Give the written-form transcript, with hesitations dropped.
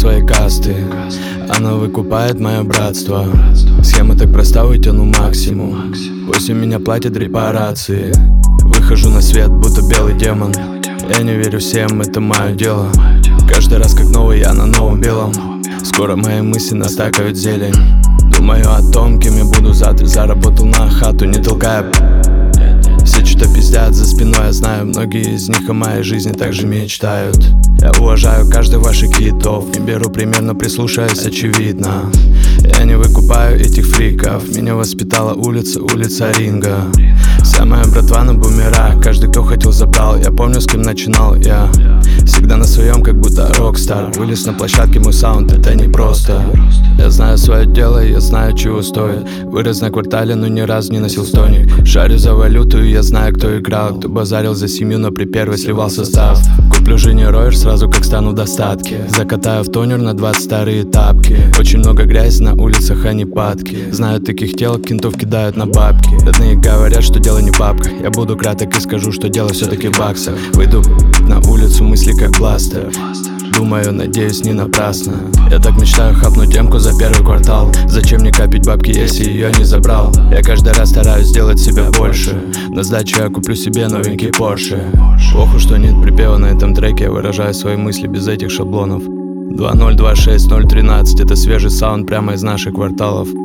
своей касты. Она выкупает мое братство. Схема так проста, вытяну максимум. После меня платят репарации. Выхожу на свет, будто белый демон. Я не верю всем, это мое дело. Каждый раз как новый, я на новом белом. Скоро мои мысли настакают зелень. Думаю о том, кем я буду завтра. Заработал на хату, не толкая. Все что-то пиздят за спиной, я знаю. Многие из них о моей жизни также мечтают. Я уважаю каждый ваших китов. Не беру примерно, прислушаюсь, очевидно. Я не выкупаю этих фриков. Меня воспитала улица, улица ринга. Вся моя братва на бумерах. Каждый, кто хотел, забрал. Я помню, с кем начинал я. Всегда на своем, как будто рокстар. Вылез на площадке, мой саунд, это не просто. Я знаю свое дело, я знаю, чего стоит. Вырос на квартале, но ни разу не носил стойник. Шарю за валюту, и я знаю, кто играл. Кто базарил за семью, но при первой сливал состав. Куплю жене роер сразу, как стану в достатке. Закатаю в тонер на 20 старые тапки. Очень много грязи на улицах, а не падки. Знаю таких тел, кентов кидают на бабки. Родные говорят, что дело не в бабках. Я буду краток и скажу, что дело все-таки в баксах. Выйду на улицу, мысли как бластер. Думаю, надеюсь, не напрасно. Я так мечтаю хапнуть темку за первый квартал. Зачем мне копить бабки, если ее не забрал? Я каждый раз стараюсь сделать себя больше. На сдачу я куплю себе новенький Porsche. Оху, что нет припева на этом треке. Я выражаю свои мысли без этих шаблонов. 2026 013, это свежий саунд прямо из наших кварталов.